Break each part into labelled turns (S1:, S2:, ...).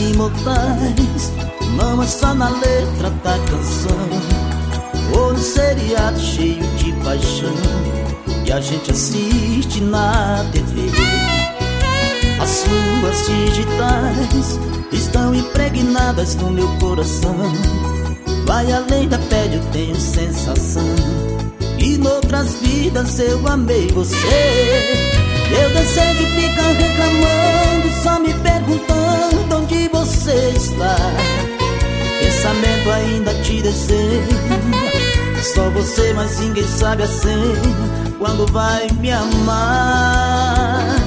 S1: imortais, não é só na letra da canção ou no seriado cheio de paixão que a gente assiste na TV. As suas digitais estão impregnadas no meu coração. Vai além da pele, eu tenho sensação e noutras vidas eu amei você. Meu desejo fica reclamando, só me perguntando onde você está. Pensamento ainda te deseja, só você, mas ninguém sabe a senha quando vai me amar.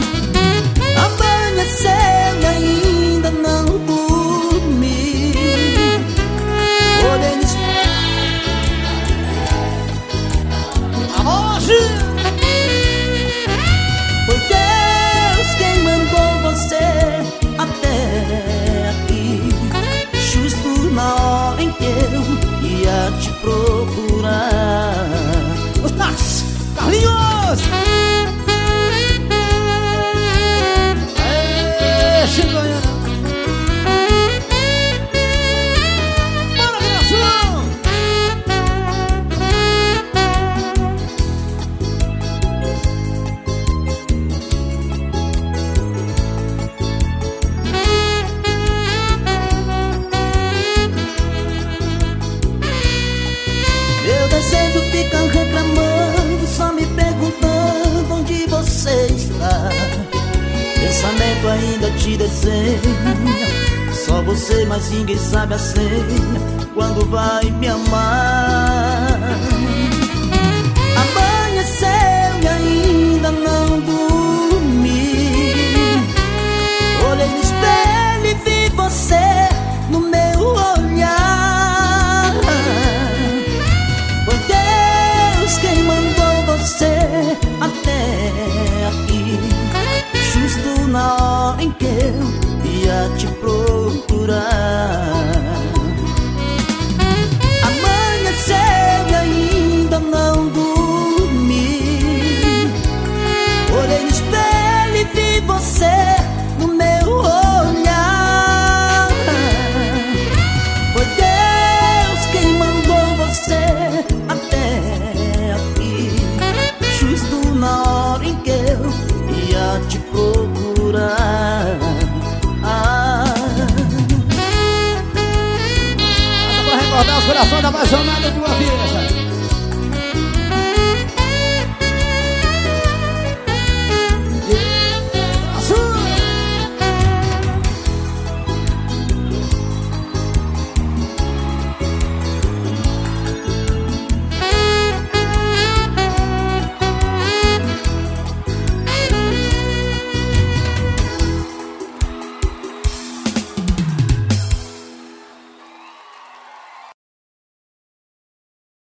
S1: Amanheceu e ainda não dormi. Olhei no espelho. Foi Deus quem mandou você até aqui, justo na hora em que eu ia te procurar.
S2: Carlinhos! Aê, chegou aí, bora, criação!
S1: Meu desejo fica reclamando, só me perguntando onde você está. Pensamento ainda te desenha, só você, mas ninguém sabe a senha quando vai me amar. Amanheceu e ainda não dormi. Olhei no espelho e vi você no meu olhar. Foi Deus quem mandou você até aqui, justo na hora em que eu ia te procurar. Amanheceu e ainda não dormi. Olhei no espelho e vi você no meu olhar. Foi Deus quem mandou você até aqui, justo na hora em que eu ia te procurar.
S2: Só pra recordar os corações da apaixonada de uma vez.